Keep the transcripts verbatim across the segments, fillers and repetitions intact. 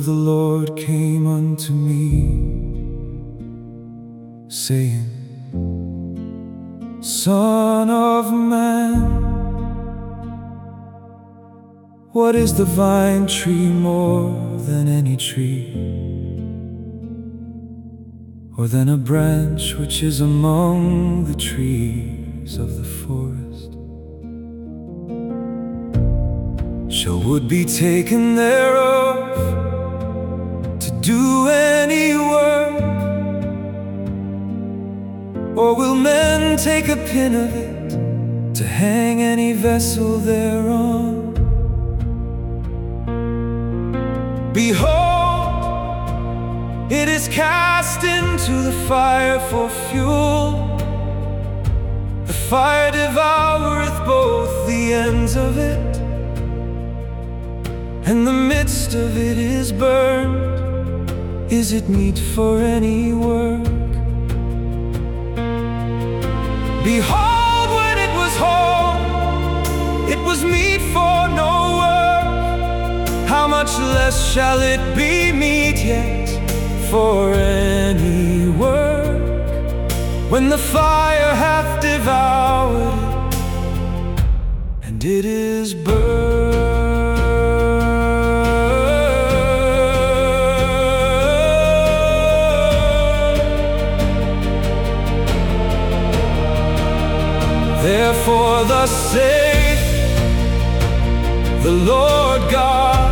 of the Lord came unto me, saying, Son of man, what is the vine tree more than any tree, or than a branch which is among the trees of the forest? Shall wood be taken thereof to do any work, or will men take a pin of it to hang any vessel thereon? Behold, it is cast into the fire for fuel. The fire devoureth both the ends of it, and the midst of it is burned. Is it meet for any work? Behold, when it was whole, it was meet for no work. How much less shall it be meet yet for any work, when the fire hath devoured it, and it is burned? Therefore thus saith the Lord God,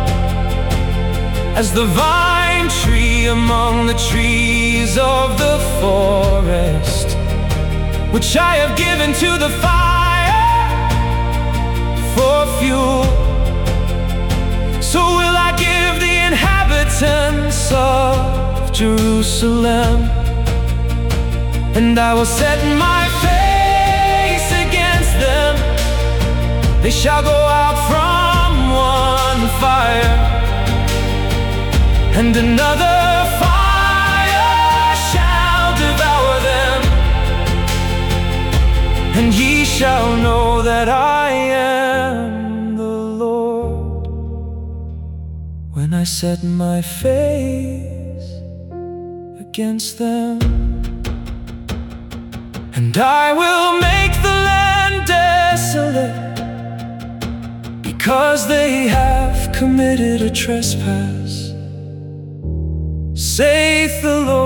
as the vine tree among the trees of the forest, which I have given to the fire for fuel, so will I give the inhabitants of Jerusalem, and I will set my face against them. They shall go out from one fire, and another fire shall devour them. And ye shall know that I am the Lord, when I set my face against them. And I will make the land desolate, because they have committed a trespass, saith the Lord.